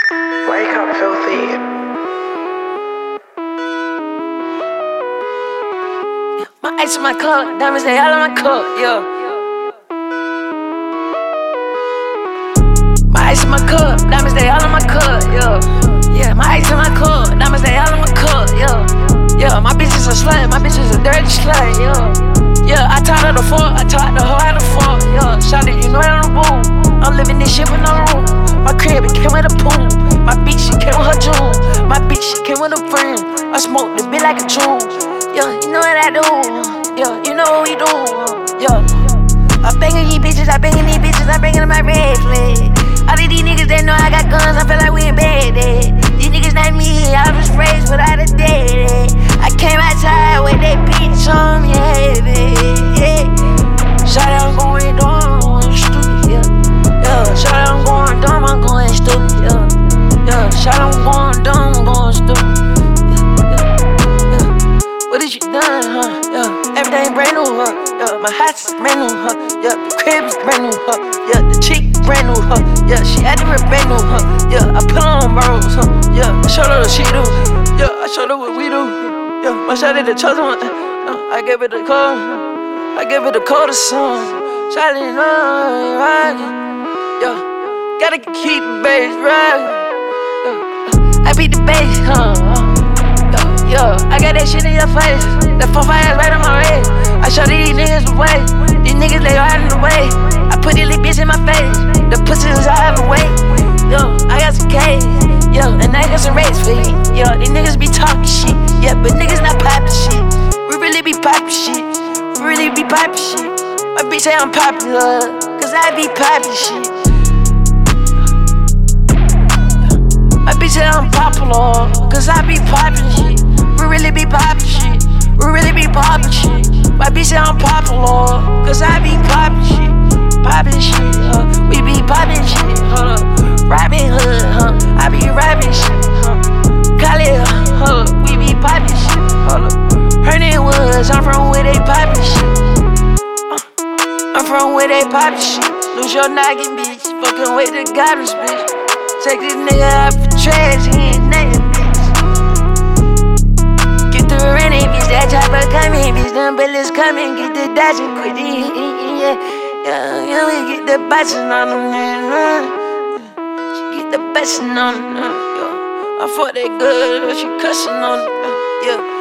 Wake up, filthy. My ice in my cup, diamonds they all in my cup, yeah. My ice in my cup, diamonds they all in my cup, yeah. Yeah, my ice in my cup, diamonds they all in my cup, yeah. Yeah, my bitch is a slut, my bitch is a dirty slut, yeah. Yeah, I taught her to fuck, I taught the hoe how to fuck, yeah. Shawty, you know that I'm a boo. I'm living this shit with no room. My crib, it came with a pool. My bitch, she came with her jewel. My bitch, she came with a friend. I smoke the bitch like a tune. Yeah, you know what I do. Yeah, you know what we do. Yeah, I'm banging these bitches, I'm banging my red flag. All of these niggas, they know I got guns, I feel like we in bed. These niggas not me, I was raised without a daddy. I came outside with that bitch on me, yeah. Shawty, I'm going dumb, I'm going stupid, yeah. Yeah, shawty, I'm going dumb, I'm going stupid, yeah. Yeah, shawty, I'm going dumb, I'm going stupid. What did you done, huh? Yeah, everything brand new, huh? Yeah, my house is brand new, huh? Yeah, the crib is brand new, huh? Yeah, the chick brand new, huh? Yeah, she acting real brand new, huh? Yeah, I put on rolls, huh? Yeah, I showed her what she do. Yeah, I showed her what we do. Yeah, my shawty the chosen one. I gave it the code. I gave it the code of song. Shawty know right. Yeah, gotta keep the bass right. Yeah, I beat the bass, huh? Yo, I got that shit in your face. That 4-5 right on my way. I show these niggas the way. These niggas, they out in the way. I put this little bitch in my face. The pussy is out of the way. Yo, I got some K's. Yo, and I got some rates for you. Yo, these niggas be talking shit. Yeah, but niggas not poppin' shit. We really be poppin' shit. We really be poppin' shit. My bitch say I'm popular, cause I be poppin' shit. My bitch say I'm popular, cause I be poppin' shit. We really be poppin' shit. We really be poppin' shit. My bitch say I'm popular, cause I be poppin' shit. Poppin' shit, we be poppin' shit, Robin Hood, I be rapping shit, Call it, we be poppin' shit, Hernan Woods, I'm from where they poppin' shit. I'm from where they poppin' shit. Lose your noggin, bitch. Fuckin' with the garbage, bitch. Take this nigga out for trash, he ain't nothing, bitch. Running, bitch, that chopper coming, bitch, them bullets coming, get the dodging quick, yeah, we get the bustin' on them, she get the bustin' on them, I fought that good, she cussin' on them, yeah.